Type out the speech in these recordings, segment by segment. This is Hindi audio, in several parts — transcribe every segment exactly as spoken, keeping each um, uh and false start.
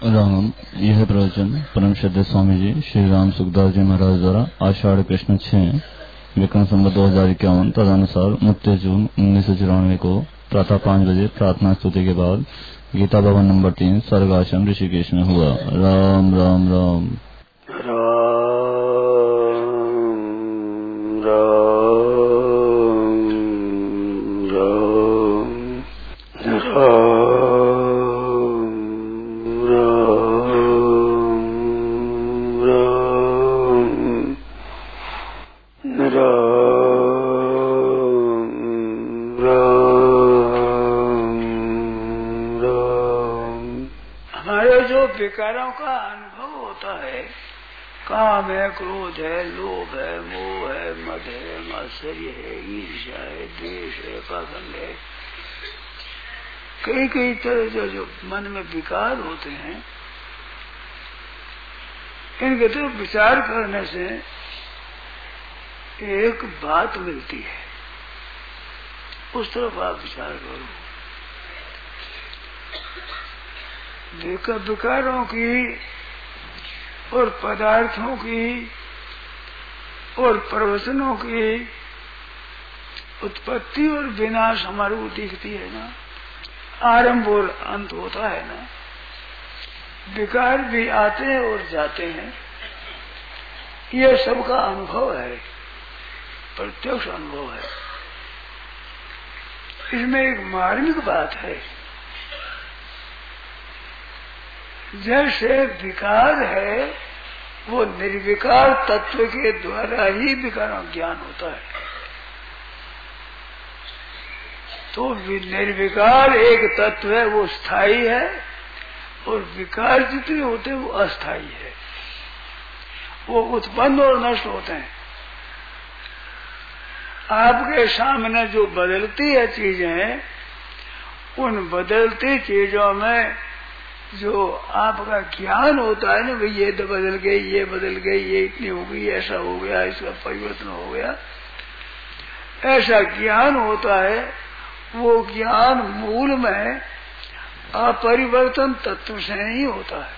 राम। यह प्रवचन परम श्रद्धेय स्वामी जी श्री राम सुखदास जी महाराज द्वारा आषाढ़ कृष्ण छह विक्रम संवत दो हजार इक्यावन तदनुसार उनतीस जून उन्नीस सौ चौरानवे को प्रातः पाँच बजे प्रार्थना स्तुति के बाद गीता भवन नंबर तीन स्वर्ग आश्रम ऋषिकेश में हुआ। राम राम राम विकारों का अनुभव होता है। काम है, क्रोध है, लोभ है, मोह है, मद है, मात्सर्य है, ईर्ष्या है, द्वेष है, पाखंड है, कई कई तरह जो, जो मन में विकार होते हैं, इनके तरफ विचार करने से एक बात मिलती है, उस तरफ आप विचार करो। विकारों की और पदार्थों की और प्रवचनों की उत्पत्ति और विनाश हमारे को दिखती है ना, आरंभ और अंत होता है ना। विकार भी आते हैं और जाते हैं, यह सबका अनुभव है, प्रत्यक्ष अनुभव है। इसमें एक मार्मिक बात है, जैसे विकार है वो निर्विकार तत्व के द्वारा ही विकारों ज्ञान होता है। तो निर्विकार एक तत्व है, वो स्थायी है, और विकार जितने होते हैं वो अस्थायी है, वो उत्पन्न और नष्ट होते हैं। आपके सामने जो बदलती है चीजें, उन बदलती चीजों में जो आपका ज्ञान होता है ना, भाई ये तो बदल गई, ये बदल गई, ये इतनी हो गई, ऐसा हो गया, इसका परिवर्तन हो गया, ऐसा ज्ञान होता है। वो ज्ञान मूल में अपरिवर्तन तत्व से ही होता है।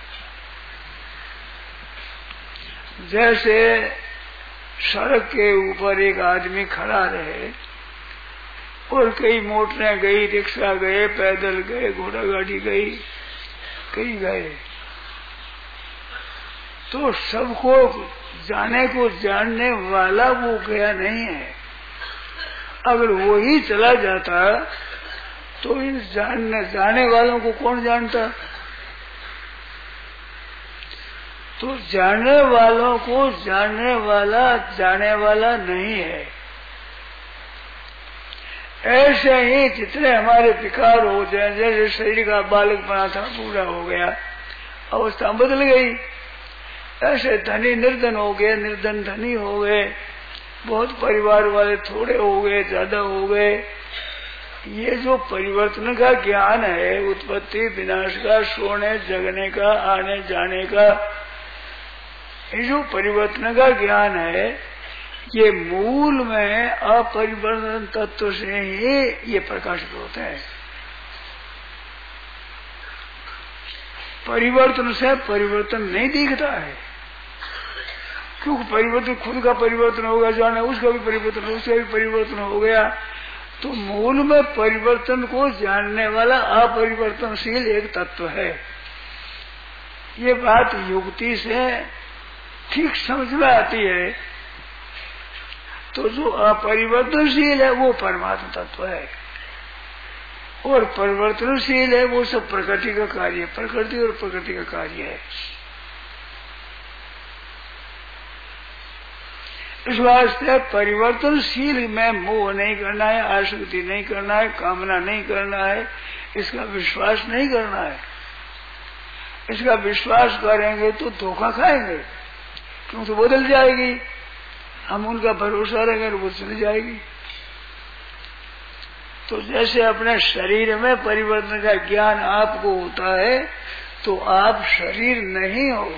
जैसे सड़क के ऊपर एक आदमी खड़ा रहे और कई मोटरें गई, रिक्शा गए, पैदल गए, घोड़ा गाड़ी गई, कहीं गए, तो सबको जाने को जानने वाला वो गया नहीं है। अगर वो ही चला जाता तो इन जानने जाने वालों को कौन जानता? तो जानने वालों को जानने वाला जाने वाला नहीं है। ऐसे ही जितने हमारे विकार हो जाए, जैसे शरीर का बालक बना था, पूरा हो गया, अवस्था बदल गई, ऐसे धनी निर्धन हो गए, निर्धन धनी हो गए, बहुत परिवार वाले थोड़े हो गए, ज्यादा हो गए। ये जो परिवर्तन का ज्ञान है, उत्पत्ति विनाश का, सोने जगने का, आने जाने का, ये जो परिवर्तन का ज्ञान है, ये मूल में अपरिवर्तन तत्व से ही ये प्रकाशित होते हैं। परिवर्तन से परिवर्तन नहीं दिखता है, क्योंकि परिवर्तन खुद का परिवर्तन होगा, जाने उसका भी परिवर्तन, उसका भी परिवर्तन हो गया। तो मूल में परिवर्तन को जानने वाला अपरिवर्तनशील एक तत्व है। ये बात युक्ति से ठीक समझ में आती है। तो जो अपरिवर्तनशील है वो परमात्मा तत्व है, और परिवर्तनशील है वो सब प्रकृति का कार्य है, प्रकृति और प्रकृति का कार्य है। इस वास्ते परिवर्तनशील में मोह नहीं करना है, आसक्ति नहीं करना है, कामना नहीं करना है, इसका विश्वास नहीं करना है। इसका विश्वास करेंगे तो धोखा खाएंगे, क्यों तो बदल जाएगी। हम उनका भरोसा रखेंगे वो चली जाएगी। तो जैसे अपने शरीर में परिवर्तन का ज्ञान आपको होता है, तो आप शरीर नहीं हो,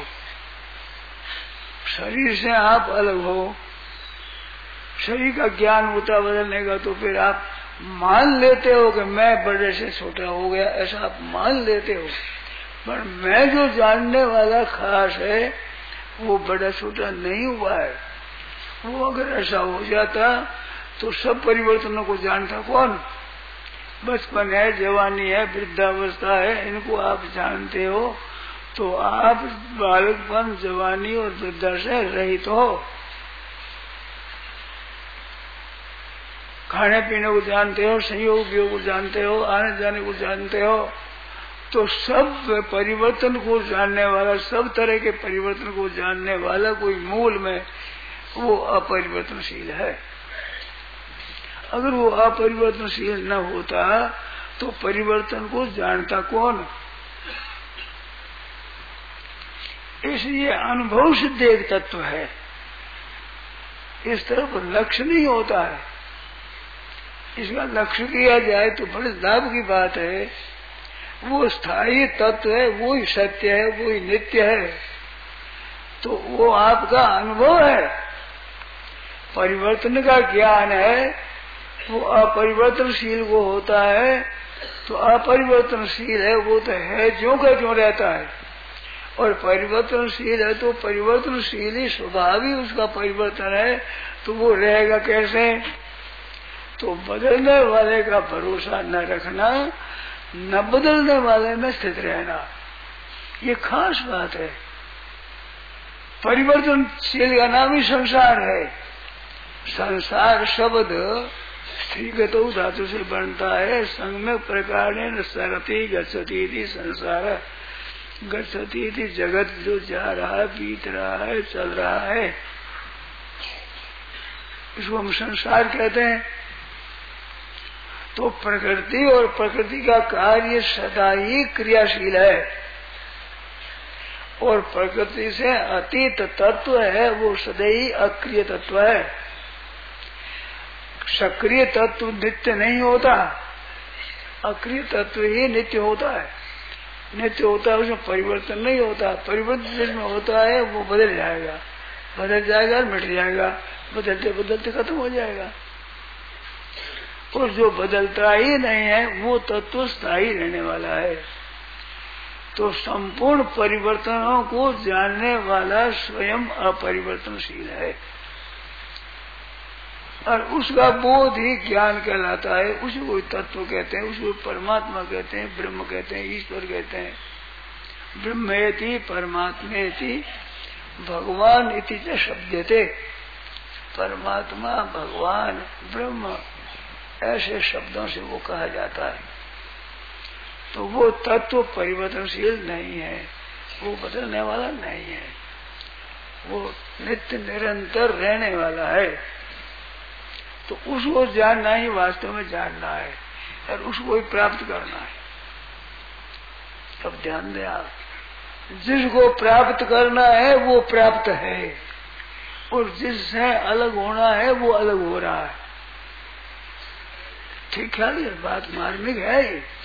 शरीर से आप अलग हो। शरीर का ज्ञान होता बदलने का, तो फिर आप मान लेते हो कि मैं बड़े से छोटा हो गया, ऐसा आप मान लेते हो। पर मैं जो जानने वाला खास है वो बड़ा छोटा नहीं हुआ है। वो अगर ऐसा हो जाता तो सब परिवर्तनों को जानता कौन? बचपन है, जवानी है, वृद्धावस्था है, इनको आप जानते हो तो आप बालकपन, जवानी और वृद्धा से रहित हो। खाने पीने को जानते हो, संयोग वियोग को जानते हो, आने जाने को जानते हो, तो सब परिवर्तन को जानने वाला, सब तरह के परिवर्तन को जानने वाला कोई मूल में वो अपरिवर्तनशील है। अगर वो अपरिवर्तनशील न होता तो परिवर्तन को जानता कौन? इसलिए अनुभव सिद्ध एक तत्व है, इस तरफ लक्ष्य नहीं होता है। इसका लक्ष्य किया जाए तो बड़े लाभ की बात है। वो स्थायी तत्व है, वो ही सत्य है, वो ही नित्य है, तो वो आपका अनुभव है। परिवर्तन का ज्ञान है, वो अपरिवर्तनशील वो होता है, तो अपरिवर्तनशील है वो तो है जो का जो रहता है, और परिवर्तनशील है तो परिवर्तनशील ही स्वभाव ही उसका परिवर्तन है, तो वो रहेगा कैसे? तो बदलने वाले का भरोसा न रखना, न बदलने वाले में स्थित रहना, ये खास बात है। परिवर्तनशील का नाम ही संसार है। संसार शब्द स्त्रीगतो धातु से बनता है। सम्यक प्रकार सरती गच्छति संसार, गच्छति जगत जो जा रहा है, बीत रहा है, चल रहा है, इसको हम संसार कहते हैं। तो प्रकृति और प्रकृति का कार्य सदा ही क्रियाशील है, और प्रकृति से अतीत तत्व है वो सदैव अक्रिय तत्व है। सक्रिय तत्व नित्य नहीं होता, अक्रिय तत्व ही नित्य होता है। नित्य होता है, उसमें परिवर्तन नहीं होता। परिवर्तन जिसमें होता है वो बदल जाएगा, बदल जाएगा, मिट जाएगा, बदलते बदलते खत्म हो जाएगा। और जो बदलता ही नहीं है वो तत्व स्थायी रहने वाला है। तो संपूर्ण परिवर्तनों को जानने वाला स्वयं अपरिवर्तनशील है, और उसका बोध ही ज्ञान कहलाता है। उसको तत्व कहते हैं, उसको परमात्मा कहते हैं, ब्रह्म कहते हैं, ईश्वर कहते हैं। ब्रह्मेति परमात्मेति भगवान इति च शब्दते। परमात्मा, भगवान, ब्रह्म ऐसे शब्दों से वो कहा जाता है। तो वो तत्व परिवर्तनशील नहीं है, वो बदलने वाला नहीं है, वो नित्य निरंतर रहने वाला है। तो उसको जानना ही वास्तव में जानना है, और उसको ही प्राप्त करना है। तब ध्यान दें आप, जिसको प्राप्त करना है वो प्राप्त है, और जिससे अलग होना है वो अलग हो रहा है। ठीक ख्याल है, बात मार्मिक है।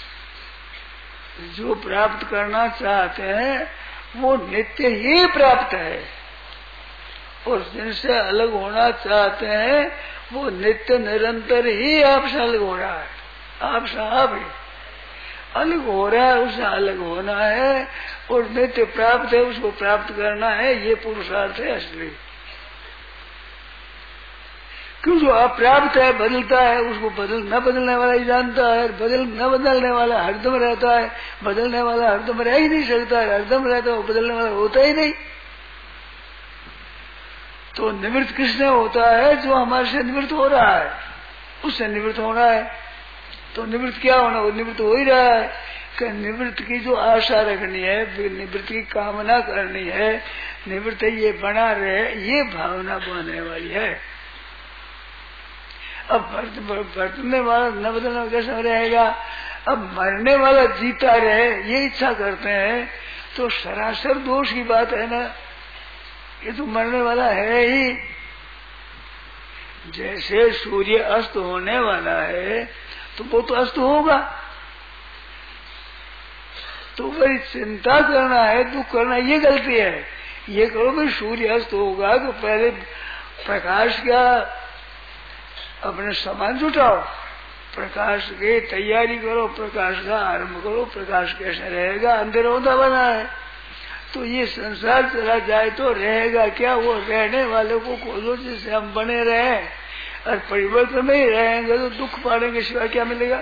जो प्राप्त करना चाहते हैं वो नित्य ही प्राप्त है, और जिनसे अलग होना चाहते हैं वो नित्य निरंतर ही आपसे अलग हो रहा है। आपसे आप ही अलग हो रहा है, उससे अलग होना है, और नित्य प्राप्त है, उसको प्राप्त करना है। ये पुरुषार्थ है असली। क्यों? जो अप्राप्त है, बदलता है, उसको बदल न बदलने वाला ही जानता है। बदल न बदलने वाला हरदम रहता है, बदलने वाला हरदम रह ही नहीं सकता है। हरदम रहता है, बदलने वाला होता ही नहीं। तो निवृत्त किसने होता है? जो हमारे से निवृत्त हो रहा है, उससे निवृत्त होना है। तो निवृत्त क्या होना? वो निवृत्त हो ही रहा है। कि निवृत्त की जो आशा रखनी है, निवृत्त की कामना करनी है, निवृत्त ये बना रहे, ये भावना बनने वाली है। अब बरतने वाला न बदलना कैसा रहेगा? अब मरने वाला जीता रहे ये इच्छा करते हैं, तो सरासर दोष की बात है ना। ये तो मरने वाला है ही। जैसे सूर्य अस्त होने वाला है तो वो तो अस्त होगा। तो वही चिंता करना है, दुख करना, ये गलती है। ये करो भाई सूर्य अस्त होगा तो पहले प्रकाश का अपने सामान जुटाओ, प्रकाश की तैयारी करो, प्रकाश का आरंभ करो। प्रकाश कैसे रहेगा? अंधेरा होता बना है। तो ये संसार चला जाए तो रहेगा क्या? वो रहने वाले को खोजो जिससे हम बने रहे। और परिवर्तन में ही रहेंगे तो दुख पाने के सिवा क्या मिलेगा?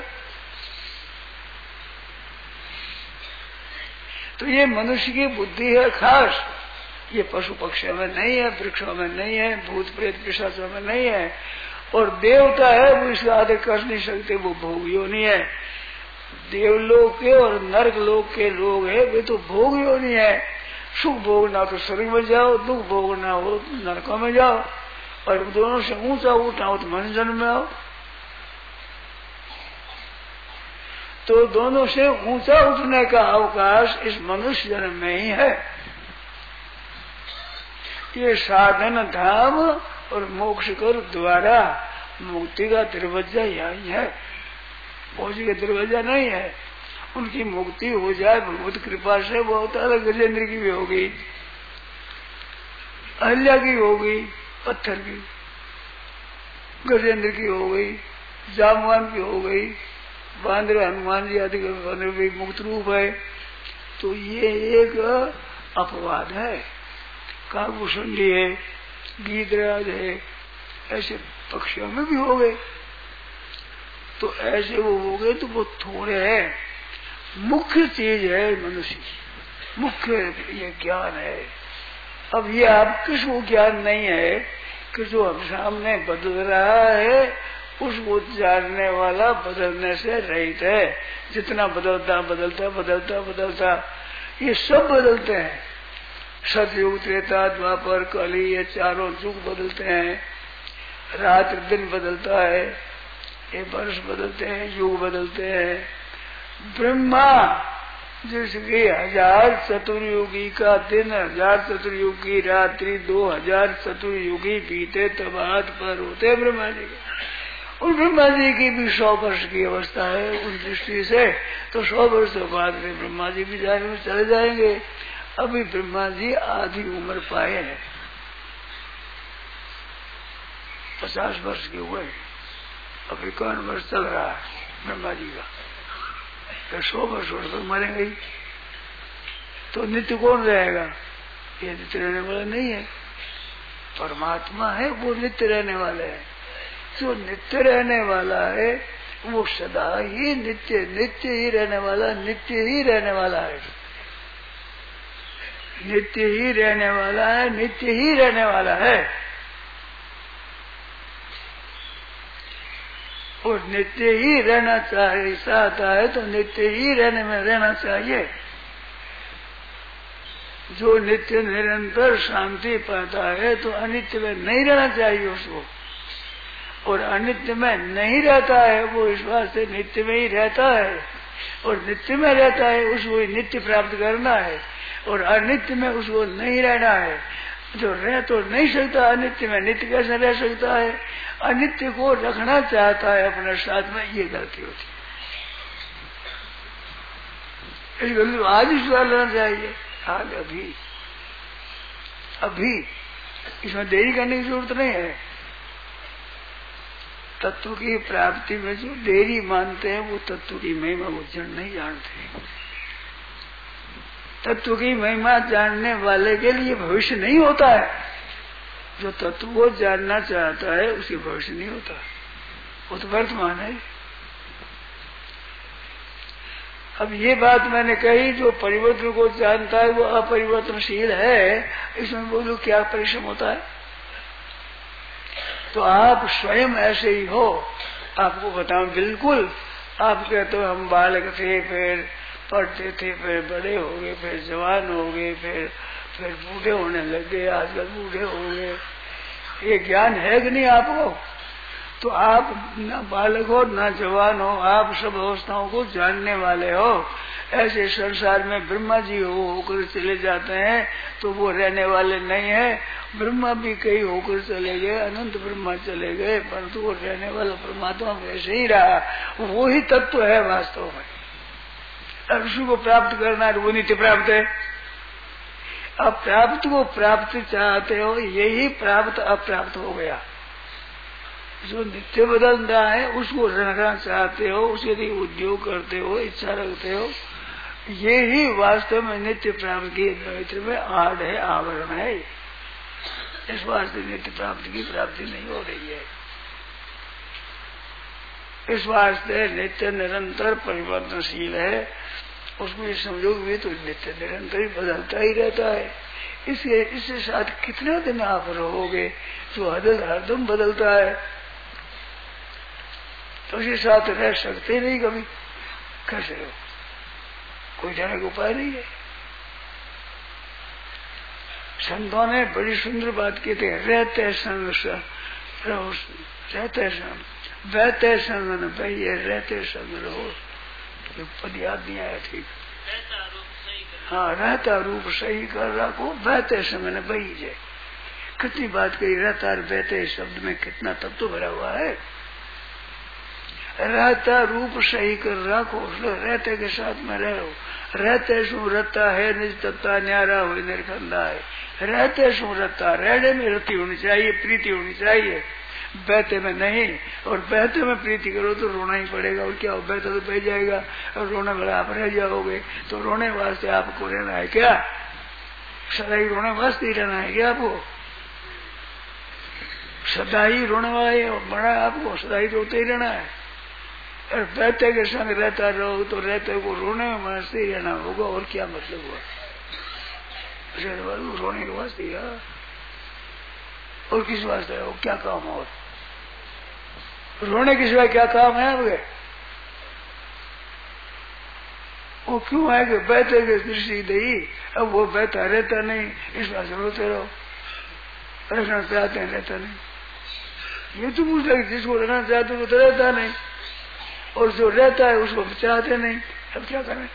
तो ये मनुष्य की बुद्धि है खास। ये पशु पक्षियों में नहीं है, वृक्षों में नहीं है, भूत प्रेत पिशाचों में नहीं है। और देवता है वो इसका आदर कर नहीं सकते, वो भोगियों नहीं है। देवलोक के और नरक लोक के लोग है वे तो भोगियों नहीं है। सुख भोगना तो स्वर्ग में जाओ, दुख भोगना हो नरकों में जाओ, और दोनों से ऊंचा उठना हो तो मनुष्य जन्म में आओ। तो दोनों से ऊंचा उठने का अवकाश इस मनुष्य जन्म में ही है। ये साधन धाम और मोक्ष कर द्वारा मुक्ति का दरवाजा यही है, मोक्ष का दरवाजा नहीं है। उनकी मुक्ति हो जाए भगवत कृपा से, बहुत अलग। गजेंद्र की भी हो गई, अहल्या की हो गई, पत्थर की, गजेंद्र की हो गई, जामवान की हो गई, बांद्र हनुमान जी आदि भी मुक्त रूप है। तो ये एक अपवाद है। काकभूषणी है, गीतराज है, ऐसे पक्षियों में भी हो गए। तो ऐसे वो हो गए तो वो थोड़े हैं। मुख्य चीज है मनुष्य की, मुख्य ये ज्ञान है। अब ये आप किसको ज्ञान नहीं है कि जो हम सामने बदल रहा है उसको जानने वाला बदलने से रहित है। जितना बदलता बदलता बदलता बदलता ये सब बदलते हैं। सतयुग, त्रेता, द्वापर, कली, ये चारों युग बदलते हैं। रात दिन बदलता है, ये वर्ष बदलते हैं, युग बदलते हैं। ब्रह्मा जिसकी हजार चतुर्युगी का दिन, हजार चतुर्युगी रात्रि, दो हजार चतुर्युगी बीते तब हाथ पर होते ब्रह्मा जी के। और ब्रह्मा जी की भी सौ वर्ष की अवस्था है उस दृष्टि से। तो सौ वर्ष के बाद में ब्रह्मा जी भी जाएंगे, चले जाएंगे। अभी ब्रह्मा जी आधी उम्र पाए हैं, पचास वर्ष के हुए। अभी कौन वर्ष चल रहा है ब्रह्मा जी का? तो सौ वर्ष हो तो मरेंगे ही। तो नित्य कौन रहेगा? ये नित्य रहने वाला नहीं है। परमात्मा है वो नित्य रहने वाले है। जो नित्य रहने वाला है वो सदा ही नित्य नित्य ही रहने वाला, नित्य ही रहने वाला है, नित्य ही रहने वाला है, नित्य ही रहने वाला है। और नित्य ही रहना चाहिए, चाहता है तो नित्य ही रहने में रहना चाहिए। जो नित्य निरंतर शांति पाता है तो अनित्य में नहीं रहना चाहिए उसको। और अनित्य में नहीं रहता है वो इस बात से नित्य में ही रहता है। और नित्य में रहता है उसको नित्य प्राप्त करना है। और अनित्य में उसको नहीं रहना है। जो रह तो नहीं सकता अनित्य में, नित्य कैसे रह सकता है? अनित्य को रखना चाहता है अपने साथ में, ये गलती होती है। इस गलती को आज ही सुधार लेना चाहिए, आज अभी अभी। इसमें देरी करने की जरूरत नहीं है। तत्व की प्राप्ति में जो देरी मानते हैं वो तत्व की महिमा को जन नहीं जानते। तत्व की महिमा जानने वाले के लिए भविष्य नहीं होता है। जो तत्व को जानना चाहता है उसके भविष्य नहीं होता, वो तो वर्तमान है। अब ये बात मैंने कही, जो परिवर्तन को जानता है वो अपरिवर्तनशील है, इसमें बोलो क्या परिश्रम होता है? तो आप स्वयं ऐसे ही हो। आपको बताऊं, बिल्कुल आप कहते हो हम बालक थे, फिर पढ़ते थे, फिर बड़े हो गए, फिर जवान हो गए, फिर फिर बूढ़े होने लग गए, आजकल बूढ़े हो गए। ये ज्ञान है कि नहीं आपको? तो आप ना बालक हो ना जवान हो, आप सब अवस्थाओं को जानने वाले हो। ऐसे संसार में ब्रह्मा जी हो होकर चले जाते हैं तो वो रहने वाले नहीं है। ब्रह्मा भी कई होकर चले गए, अनंत ब्रह्मा चले गए, परंतु वो रहने वाला परमात्मा वैसे ही रहा। वो ही तत्व है वास्तव में। अब उसी को प्राप्त करना है, वो नित्य प्राप्त है। अब प्राप्त को प्राप्त चाहते हो, यही प्राप्त अप्राप्त हो गया। जो नित्य बदलता है उसको रखना चाहते हो, उसके लिए उद्योग करते हो, इच्छा रखते हो, ये ही वास्तव में नित्य प्राप्ति की पवित्र में आड़ है, आवरण है। इस वास्ते नित्य प्राप्ति की प्राप्ति नहीं हो रही है। इस वास्ते नित्य निरंतर परिवर्तनशील है, उसको ये समझो भी तो नित्य निरंतर ही बदलता ही रहता है। इसके इसके साथ कितने दिन आप रहोगे? जो हदल हरदम बदलता है तो उसके साथ रह सकते नहीं कभी। कैसे हो? कोई जाने का उपाय नहीं है। संतों ने बड़ी सुंदर बात की थी, रहते संग रहो, रहते संग, बहते संग न बहिए, रहते संग रहो। तो पद याद नहीं आया ठीक। हाँ, रहता रूप सही कर रखो, बहते संग न बहिए। कितनी बात कही, रहता और बहते शब्द में कितना तत्व भरा हुआ है। रहता रूप सही कर रखो, रहते के साथ में रहो। रहते सु रहता है निज तत्ता, न्यारा हो निर्खंदा है। रहते सु रहता, रहने में रति होनी चाहिए, प्रीति होनी चाहिए, बहते में नहीं। और बहते में प्रीति करो तो रोना ही पड़ेगा। और क्या हो, बहता तो बह जाएगा और रोने वाला आप रह जाओगे। तो रोने वास्ते आपको रहना है क्या? सदा ही रोने वास्ते ही रहना है क्या आपको? सदा ही रोने वाला बड़ा आपको सदा ही रोते ही रहना है। और बहते के संग रहता रहो तो रहते को रोने में वास्ते ही रहना होगा। और क्या मतलब हुआ? रोने के वास्ते या और किस वास्ते है? क्या काम? और रोने के सिवाय क्या काम है आपके? वो क्यों है कि बहते के दृष्टि दी, अब वो बहता रहता नहीं, इस बात से रोते रहो। रहना चाहते हैं, रहता नहीं। ये तो पूछ लगे, जिसको रहना चाहते वो तो रहता नहीं, और जो रहता है उसको चाहते नहीं। अब क्या करें?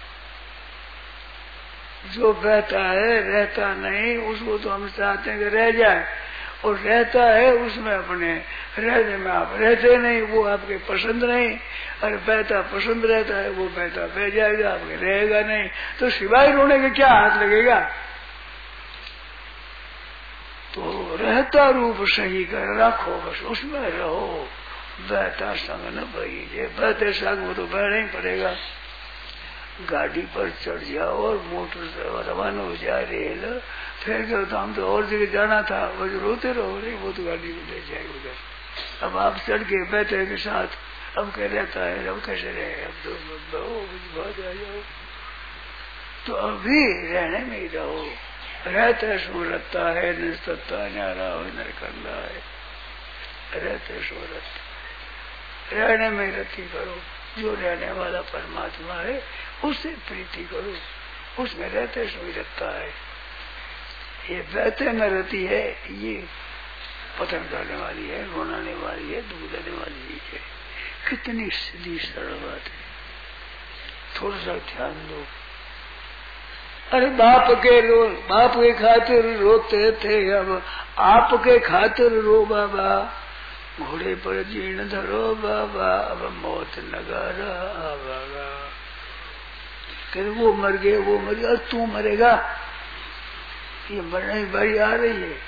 जो बहता है रहता नहीं, उसको तो हम चाहते हैं कि रह जाए, और रहता है उसमें अपने रहने में आप रहते नहीं, वो आपके पसंद नहीं। और बहता पसंद रहता है, वो बहता बह जाएगा, आपके रहेगा नहीं। तो सिवाय रोने के क्या हाथ लगेगा? तो रहता रूप सही कर रखो, बस उसमें रहो। बहता संग न बहिए, बहते संग वो तो बहना ही पड़ेगा। गाड़ी पर चढ़ जाओ और मोटर से रवाना हो जाए रेल, फिर क्या तो हम तो और जगह जाना था, वो जो रोते रहो नहीं, वो तो गाड़ी को ले जाएगा उधर। अब आप चढ़ के बैठे के साथ, अब क्या रहता है, अब कैसे रहे? अब तो बहुत आ जाओ। तो अभी रहने में ही रहो। रहते सो रहता है, निस्तता न्यारा हो नरकंदा है। रहते सो रहता, रहने में रति करो। जो रहने वाला परमात्मा है उससे प्रीति करो, उसमें रहते सो रहता है। ये बहते में रति है, ये पतन करने वाली है, रोनाने वाली है, दूध देने वाली है। कितनी सीधी सरल बात है, थोड़ा सा ध्यान दो। अरे बाप के रो, बाप के खातिर रोते थे, अब आपके खातिर रो बाबा। घोड़े पर जीर्ण धरो बाबा, अब मौत नगारा बाबा। फिर वो मर गए, वो मर गया, तू मरेगा। ये मरने की बारी आ रही है।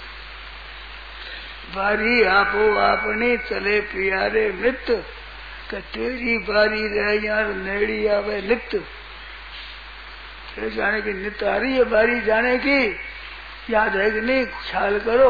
बारी आपो आपने चले प्यारे मित्र, कि तेरी बारी रह यार नेड़ी आवे नित्य। फिर जाने की नित आ रही है बारी जाने की, याद है कि नहीं? ख्याल करो।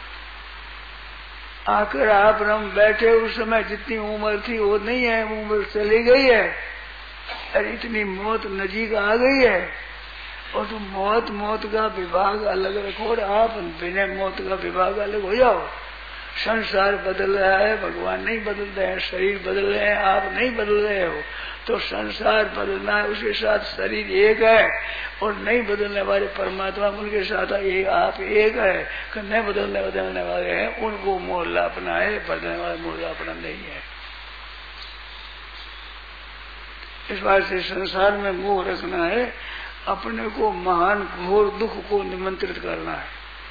आकर आप हम बैठे उस समय जितनी उम्र थी वो नहीं है, उम्र चली गई है। अरे इतनी मौत नजीक आ गई है, और तुम मौत मौत का विभाग अलग रखो और आप बिना मौत का विभाग अलग हो जाओ। संसार बदल रहा है, भगवान नहीं बदल रहे हैं, शरीर बदल रहे हैं, आप नहीं बदल रहे हो। तो संसार बदलना है, उसके साथ शरीर एक है, और नहीं बदलने वाले परमात्मा उनके साथ ये आप एक है। कि नहीं बदलने बदलने वाले हैं उनको मोहल्ला अपना है, बदलने वाले मोहल्ला अपना नहीं है। इस बात से संसार में मोह रखना है, अपने को महान घोर दुख को निमंत्रित करना है।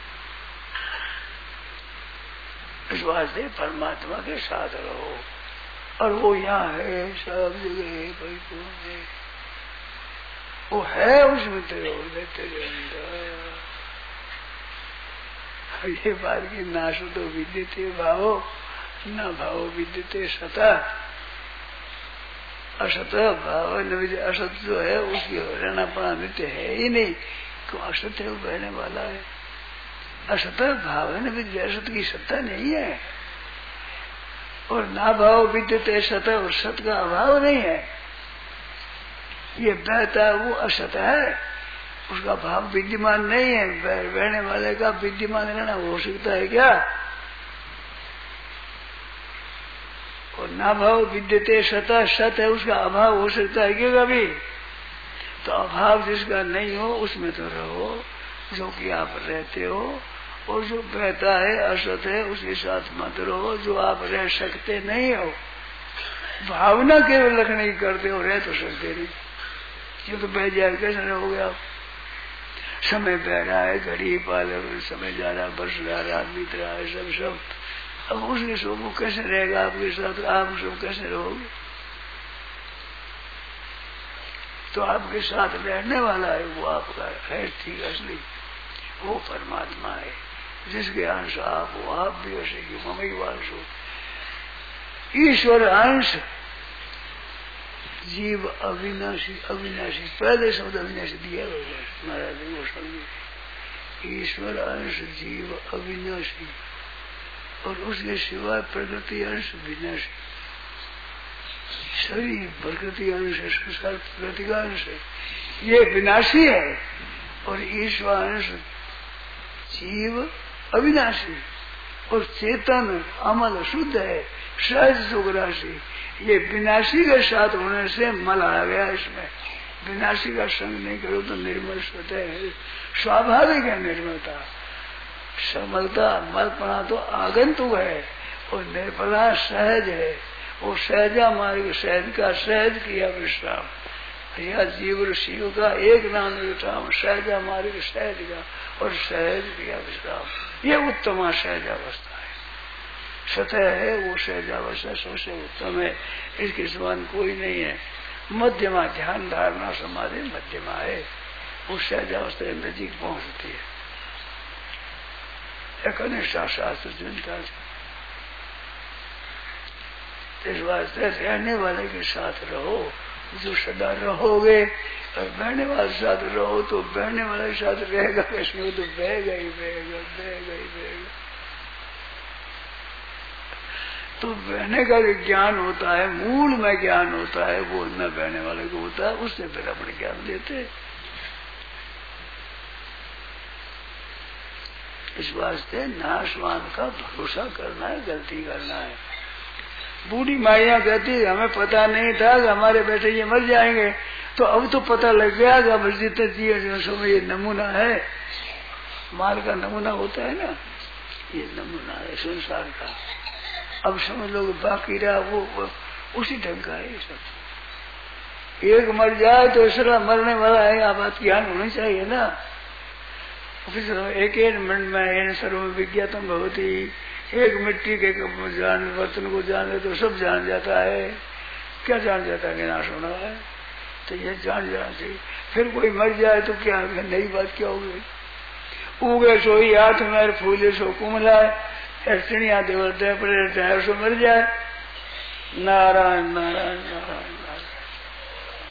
इस वास्ते परमात्मा के साथ रहो, और वो यहाँ है, सब जगह है, परिपूर्ण है। वो है उसमें तेरे तेरे अंदर। ये बात की नाश तो विद्य थे भावो, न भाव विद्यते सता, असत भाव न विद्य, असत जो है उसकी रहनापना नित्य है ही नहीं, क्यों असत है वो बहने वाला है। असत भाव है न विद्य, असत की सत्ता नहीं है, और ना भाव विद्यते सत, और सत का अभाव नहीं है। ये बहता वो असत है, उसका भाव विद्यमान नहीं है। बहने वाले का विद्यमान रहना हो सकता है क्या? और ना भाव विद्यते सता, सत है उसका अभाव हो सकता है क्या कभी? तो अभाव जिसका नहीं हो उसमें तो रहो जो कि आप रहते हो, और जो बहता है असत है उसके साथ मत रहो जो आप रह सकते नहीं हो। भावना केवल रखने की करते हो, रह तो सकते नहीं। ये तो बह जाए कैसे रहोगे आप? समय बह रहा है, घड़ी पाले समय जा रहा, वर्ष जा रहा, बीत रहा है, सब सब अब उसके सब वो कैसे रहेगा आपके साथ? आप सब कैसे रहोगे? तो आपके साथ रहने वाला है वो आपका है ठीक असली, वो परमात्मा है जिसके अंश आप हो। आप भी ऐसे ही ममई वांश हो। ईश्वर अंश जीव अविनाशी, अविनाशी पहले शब्द अविनाशी दिया होगा महाराज वो समझे। ईश्वर अंश जीव अविनाशी, और उसके सिवाय प्रकृति अंश विनाशी। शरीर प्रकृति अंश है, संस्कार प्रकृति का अंश है, ये विनाशी है। और ईश्वर अंश जीव अविनाशी, और चेतन अमल शुद्ध है, सहज सुख राशि। ये विनाशी के साथ होने से मल आ गया इसमें। विनाशी का संग नहीं करो तो निर्मल स्वतः है, स्वाभाविक है निर्मलता। समलता मलपना तो आगंतुक है, और निर्मला सहज है। वो सहजा मार्ग, सहज का सहज किया विश्राम। यह जीव शिव का एक नाम विश्राम, सहजा मार्ग सहज का, और सहज किया विश्राम। ये उत्तम सहजावस्था है, सतह है वो सहजावस्था सबसे उत्तम है। इसके समान कोई नहीं है। मध्यमा ध्यान धारणा समाधि मध्यमा है, वो सहजावस्था के नजीक पहुंचती है। एक अनिष्ठा शास्त्र चिंता इस वास्ते रहने वाले के साथ रहो जो सदा रहोगे, और बहने वाले के साथ रहो तो बहने वाले के साथ रहेगा कैसे? वो तो बहेगा ही बहेगा, बहेगा ही बहेगा। तो बहने का जो ज्ञान होता है, मूल में ज्ञान होता है, वो न बहने वाले को होता है, उससे फिर अपने ज्ञान देते। इस वास्ते नाशवान का भरोसा करना है, गलती करना है। बूढ़ी माइया कहती है हमें पता नहीं था कि हमारे बेटे ये मर जाएंगे, तो अब तो पता लग गया कि अब जितने जिए जो समय ये नमूना है, माल का नमूना होता है ना, ये नमूना है संसार का। अब समझ लो बाकी रहा वो, वो उसी ढंग का है सब। एक मर जाए तो इसरा मरने वाला है, आप बात ज्ञान होनी चाहिए ना। एक एक मिनट में सर्व विज्ञातम भवती, एक मिट्टी के जान बर्तन को जान ले तो सब जान जाता है। क्या जान जाता है कि नाश होना है, तो ये जान जाना चाहिए। फिर कोई मर जाए तो क्या नई बात क्या होगी? उगे सोई हाथ में फूले सो कुमलाए, चिड़िया देवल दे पड़े सो मर जाए। नारायण नारायण नारायण।